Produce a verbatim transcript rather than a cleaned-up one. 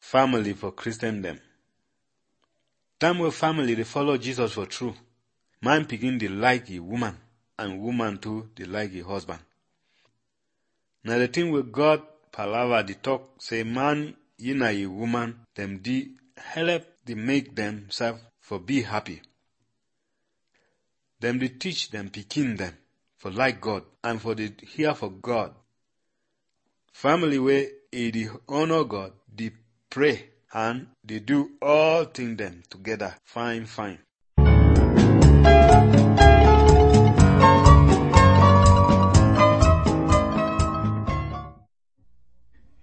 family for Christendom. Time wey family dey follow Jesus for true, man pikin dey like a woman and woman too dey like a husband. Na the thing wey God palava dey talk say man ye na a woman dem dey help dey make themselves for be happy. Dem dey teach them pikin them for like God and for dey hear for God. Family wey e dey honor God dey pray and they do all things them together fine fine.